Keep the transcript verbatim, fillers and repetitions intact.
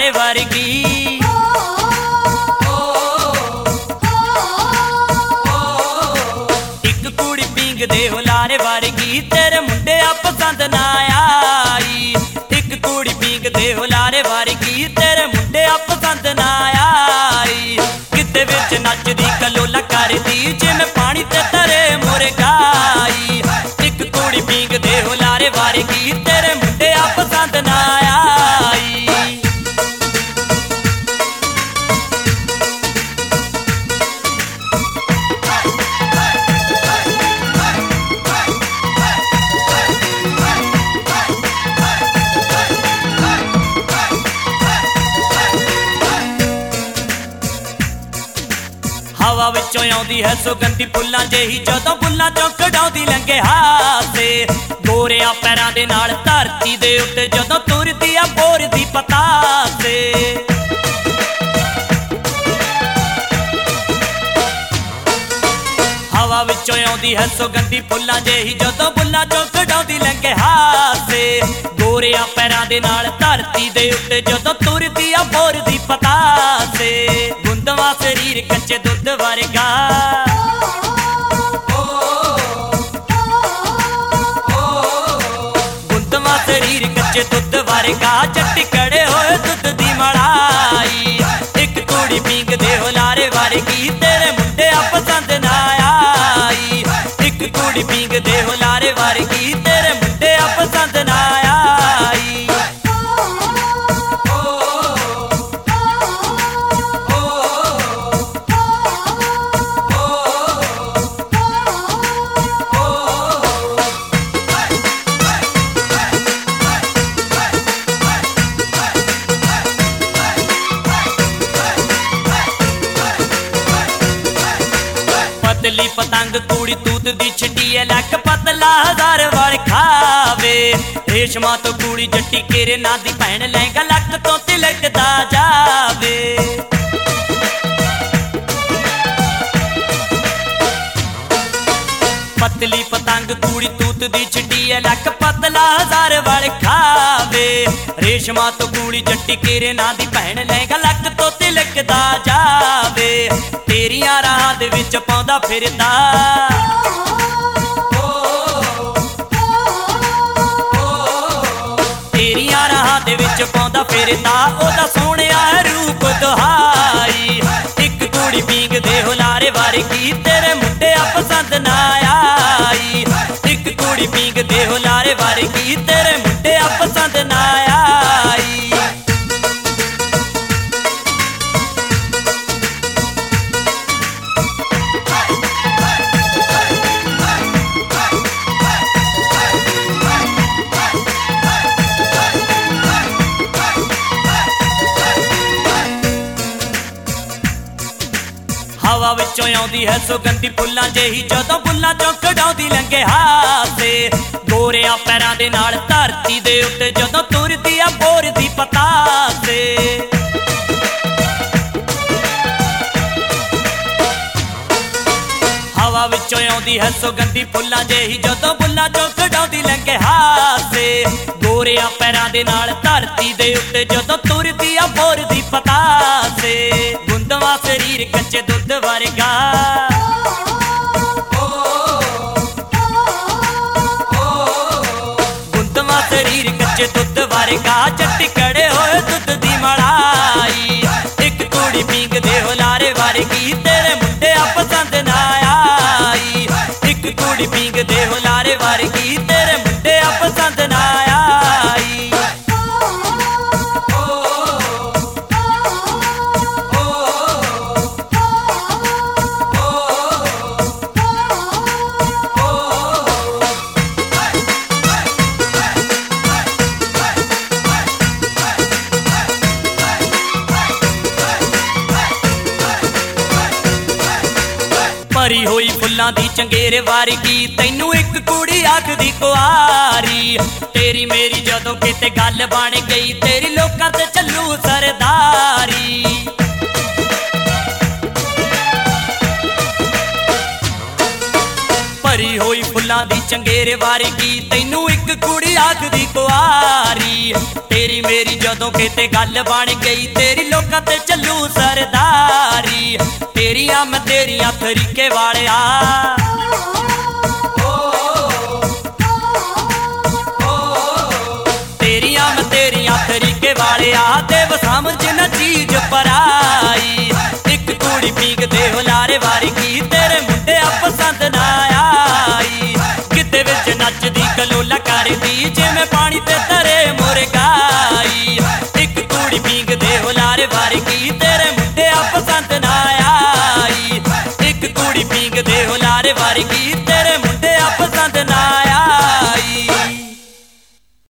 ਲਾਰੇ ਵਰਗੀ। ਇੱਕ ਕੁੜੀ ਪੀਂਘਦੇ ਹੋ ਲਾਰੇ ਵਰਗੀ, ਤੇਰੇ ਮੁੰਡੇ ਆ ਪਸੰਦ ਨਾ ਆਈ। ਇੱਕ ਕੁੜੀ ਪੀਂਘਦੇ ਹੋ ਲਾਰੇ ਵਰਗੀ, ਤੇਰੇ ਮੁੰਡੇ ਆ ਪਸੰਦ ਨਾ ਆਈ। ਕਿਤੇ ਵਿੱਚ ਨੱਚਦੀ ਕਲੋਲਾ ਕਰਦੀ, ਜਿਵੇਂ ਪਾਣੀ ਤੇ ਤਰੇ ਮੁਰਗਾਈ। ਇੱਕ ਕੁੜੀ ਪੀਂਘਦੇ ਹੋ ਲਾਰੇ ਵਰਗੀ, ਤੇਰੇ ਮੁੰਡੇ ਆ ਪਸੰਦ ਨਾ ਆਈ। ਹਵਾ ਵਿੱਚੋਂ ਆਉਂਦੀ ਹੈ ਸੁਗੰਧੀ ਫੁੱਲਾਂ ਜਿਹੀ, ਜਦੋਂ ਬੁੱਲਾਂ ਚੋਂ ਕਢਾਉਂਦੀ ਲੰਘੇ ਹਾਸੇ। ਗੋਰਿਆਂ ਪੈਰਾਂ ਦੇ ਨਾਲ ਧਰਤੀ ਦੇ ਉੱਤੇ ਜਦੋਂ ਤੁਰਦੀ ਆ ਬੋਰਦੀ ਪਤਾਸੇ। ਹਵਾ ਵਿੱਚੋਂ ਆਉਂਦੀ ਹੈ ਸੁਗੰਧੀ ਫੁੱਲਾਂ ਜਿਹੀ, ਜਦੋਂ ਬੁੱਲਾਂ ਚੋਂ ਕਢਾਉਂਦੀ ਲੰਘੇ ਹਾਸੇ। ਗੋਰਿਆਂ ਪੈਰਾਂ ਦੇ ਨਾਲ ਧਰਤੀ ਦੇ ਉੱਤੇ ਜਦੋਂ ਤੁਰਦੀ ਆ ਬੋਰਦੀ ਪਤਾਸੇ। ਗੁੰਦਵਾ ਸਰੀਰ ਕੱਚੇ ਦੁੱਧ ਵਰਗਾ, ਗੁੰਦਵਾ ਸਰੀਰ ਕੱਚੇ ਦੁੱਧ ਵਰਗਾ, ਚੱਟੀ ਕੜੇ ਹੋਏ ਦੁੱਧ ਦੀ ਮਲਾਈ। ਇੱਕ ਕੁੜੀ ਪੀਂਘਦੇ ਹੋ ਲਾਰੇ ਵਰਗੀ, ਤੇਰੇ ਮੁੰਡੇ ਆ ਪਸੰਦ ਨਾ ਆਈ। ਇੱਕ ਕੁੜੀ ਪੀਂਘਦੇ ਹੋ ਲਾਰੇ ਵਰਗੀ, ਤੇਰੇ ਮੁੰਡੇ ਆ ਪਸੰਦ ਨਾ ਆਈ। ਪਤਲੀ ਪਤੰਗ ਕੁੜੀ ਤੂਤ ਦੀ ਛਿੱਟੀ, ਲੱਕ ਪਤਲਾ ਹਜ਼ਾਰ ਵਾਰ ਖਾਵੇ। ਰੇਸ਼ਮਾ ਤੋਂ ਕੁੜੀ ਜੱਟੀ ਕੇਰੇ ਨਾਂ ਦੀ ਭੈਣ, ਲਹਿੰਗਾ ਲੱਕ ਤੋਂ ਤਿਲਕਦਾ ਜਾਵੇ। ਪਤਲੀ ਪਤੰਗ ਕੁੜੀ ਤੂਤ ਦੀ ਛਿੱਟੀ, ਲੱਕ ਪਤਲਾ ਹਜ਼ਾਰ ਵਾਰ ਖਾਵੇ। ਰੇਸ਼ਮਾ ਤੋਂ ਕੁੜੀ ਜੱਟੀ ਕੇਰੇ ਨਾਂ ਦੀ ਭੈਣ, ਲਹਿੰਗਾ ਲੱਕ ਤੋਂ ਤਿਲਕਦਾ ਜਾਵੇ। ਤੇਰੀਆਂ ਰਾਹਾਂ ਦੇ ਵਿੱਚ ਪਾਉਂਦਾ ਫਿਰਦਾ, ਤੇਰੀਆਂ ਰਾਹਾਂ ਦੇ ਵਿੱਚ ਪਾਉਂਦਾ ਫਿਰਦਾ, ਉਹਦਾ ਸੋਹਣਿਆ ਰੂਪ ਦੁਹਾਈ। ਇੱਕ ਕੁੜੀ ਪੀਂਘਦੇ ਹੋ ਲਾਰੇ ਵਰਗੀ, ਤੇਰੇ ਮੁੰਡੇ ਆ ਪਸੰਦ ਨਾ ਆਈ। ਇੱਕ ਕੁੜੀ ਪੀਂਘਦੇ ਹੋ ਲਾਰੇ ਵਰਗੀ, ਤੇਰੇ ਮੁੰਡੇ ਆ ਪਸੰਦ ਨਾ ਆਈ। ਹਵਾ ਵਿੱਚੋਂ ਆਉਂਦੀ ਹੈ ਸੁਗੰਧੀ ਫੁੱਲਾਂ ਜਿਹੀ, ਜਦੋਂ ਬੁੱਲਾਂ ਚੋਂ ਕਢਾਉਂਦੀ ਲੰਘੇ ਹਾਸੇ। ਗੋਰਿਆਂ ਪੈਰਾਂ ਦੇ ਨਾਲ ਧਰਤੀ ਦੇ ਉੱਤੇ ਜਦੋਂ ਤੁਰਦੀ ਆ ਬੋਰਦੀ ਪਤਾਸੇ। ਹਵਾ ਵਿੱਚੋਂ ਆਉਂਦੀ ਹੈ ਸੁਗੰਧੀ ਫੁੱਲਾਂ ਜਿਹੀ, ਜਦੋਂ ਬੁੱਲਾਂ ਚੋਂ ਕਢਾਉਂਦੀ ਲੰਘੇ ਹਾਸੇ। ਗੋਰਿਆਂ ਪੈਰਾਂ ਦੇ ਨਾਲ ਧਰਤੀ ਦੇ ਉੱਤੇ ਜਦੋਂ ਤੁਰਦੀ ਆ ਬੋਰਦੀ ਪਤਾਸੇ। ਗੁੰਦਵਾ ਸਰੀਰ ਕੱਚੇ ਦੁੱਧ ਵਰਗਾ, ਗੁੰਦਵਾ ਸਰੀਰ ਕੱਚੇ ਦੁੱਧ ਵਰਗਾ, ਚੱਟੀ ਕੜੇ ਹੋਏ ਦੁੱਧ ਦੀ ਮਲਾਈ। ਇੱਕ ਕੁੜੀ ਪੀਂਘਦੇ ਹੋ ਲਾਰੇ ਵਰਗੀ, ਤੇਰੇ ਮੁੰਡੇ ਆ ਪਸੰਦ ਨਾ ਆਈ। ਇੱਕ ਕੁੜੀ ਪੀਂਘਦੇ ਹੋ ਲਾਰੇ ਵਰਗੀ, ਤੇਰੇ ਮੁੰਡੇ ਆ ਪਸੰਦ ਨਾ ਆਈ। ਭਰੀ ਹੋਈ ਫੁੱਲਾਂ ਦੀ ਚੰਗੇਰੇ ਵਰਗੀ, ਤੈਨੂੰ ਇੱਕ ਕੁੜੀ ਆਖਦੀ ਕੁਆਰੀ। ਤੇਰੀ ਮੇਰੀ ਜਦੋਂ ਕਿਤੇ ਗੱਲ ਬਣ ਗਈ, ਤੇਰੀ ਲੋਕਾਂ ਤੇ ਚੱਲੂ ਸਰਦਾਰੀ। ਭਰੀ ਹੋਈ ਫੁੱਲਾਂ ਦੀ ਚੰਗੇਰੇ ਵਰਗੀ, ਤੈਨੂੰ ਇੱਕ एक कुड़ी आखदी कुआरी तेरी मेरी जदों किते गल बन गई तेरी लोकां ते चलू सरदारी तेरियां मैं तेरियां तरीके वालिया तेरियां मैं तेरियां तरीके वालिया देव समझ न चीज पराई एक कुड़ी पींगदे हुलारे वारगी तेरे मुंडे पसंद ना आई किते विच नचदी गलोला करदी जिवें पानी ते तरे मोरे गाई एक कुड़ी पींगदे हुलारे वारगी तेरे मुंडे पसंद ना आई एक कुड़ी पींगदे हुलारे वारगी तेरे